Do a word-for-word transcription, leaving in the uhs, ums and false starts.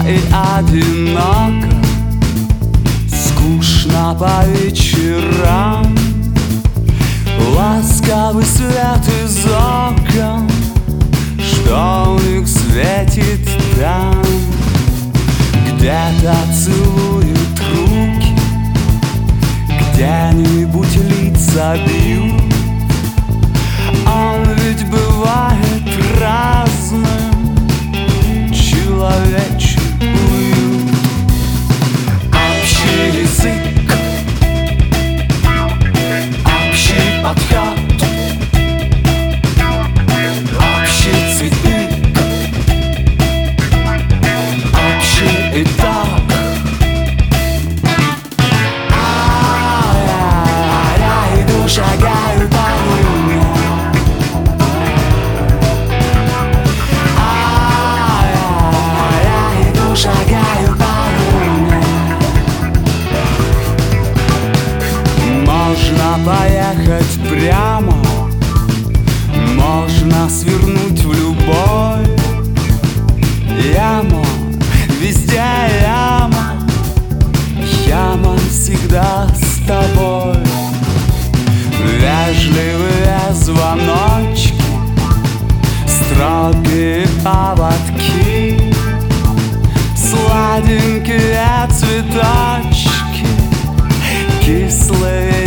и одиноко, скучно по вечерам. Ласковый свет из окон, что у них светит там. Где-то целуют руки, где-нибудь лица бьют. Он ведь бывает разным, человечий уют. Общий язык, общий подход, общий цветник, общий итог. А я иду, шагаю по луне. Шагаю по луне. Можно поехать прямо, можно свернуть в любой. Яма, везде яма, яма всегда с тобой. Вежливые звоночки, строгие поводки, сладенькие цветочки, кислые